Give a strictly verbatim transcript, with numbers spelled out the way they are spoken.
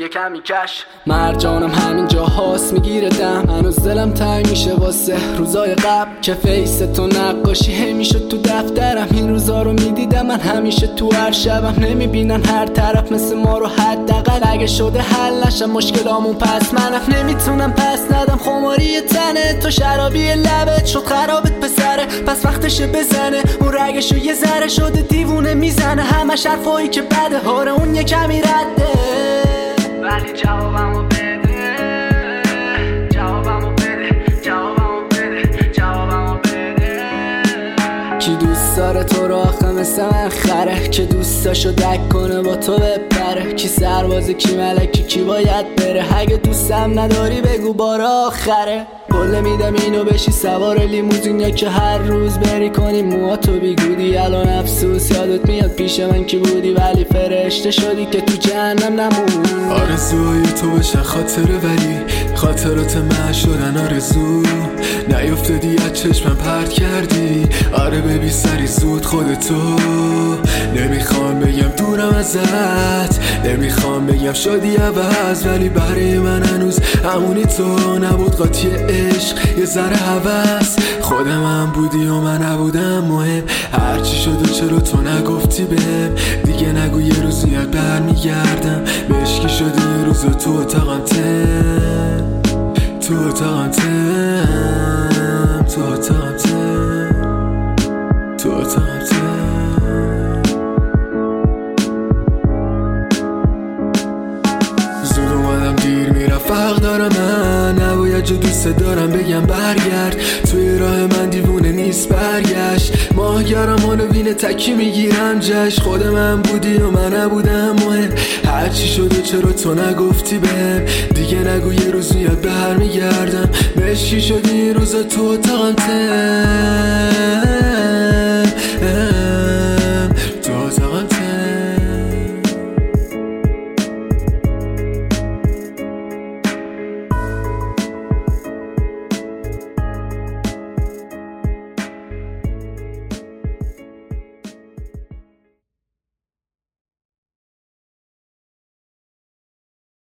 یه کمی کش. مرجانم همین جا هاست میگیره دم، هنوز دلم تنگ میشه واسه روزای قبل که فیس تو نقاشی هی میشد تو دفترم. این روزا رو میدیدم من همیشه تو هر شبم، نمیبینن هر طرف مثل ما رو حداقل. اگه شده حل نشم مشکلامون پس منم نمیتونم پس ندم. خماری تنه تو شرابی لبت شد خرابت پسره، پس وقتشه بزنه اون رگشو یه ذره شده دیوونه میزنه. همش حرفایی که بده هاره اون یه کمی رده، ولی جوابمو بده جوابمو بده جوابمو بده جوابمو بده. کی دوست داره تو رو آخه مثل من خره، که دوستاشو دک کنه با تو بپره. کی سربازه کی ملکی کی باید بره، اگه دوستم نداری بگو بار آخره. قول میدم اینو بشی سوار لیموزین یا که هر روز بری کنی موهاتو بیگودی. الان افسوس یادت میاد پیش من کی بودی، ولی فرشته شدی که تو جهنم نمون. آرزوهای تو باشن خاطره ولی خاطرات من شدن آرزو. نیافتادی از چشمم پرت کردی، آره ببی سری زود خودتو. نمیخوام بگم دورم ازت، نمیخوام بگم شدی عوض، ولی برای من هنوز همونی تو. نبود قاطی عشق یه ذره هوس، خودم هم بودی و من نبودم مهم. هرچی شد و چرا تو نگفتی بهم، دیگه نگو یه روز یاد برمیگردم. مشکی شدی یه روز تو اتاقم تم، تو اتاقم تم، تو اتاقم تم، تو اتاقم تم. زود اومدم دیر میرم فرق دارم، من نباید جو دوست دارم بگم برگرد. توی راه من دیوونه نیست برگشت، ماهگرم حالو بینه تکی میگیرم جشن. خود من بودی و من نبودم مهم، هرچی شده چرا تو نگفتی بهم، دیگه نگو یه روز یاد برمیگردم. مشکی شدی این روزا تو اتاقم تم.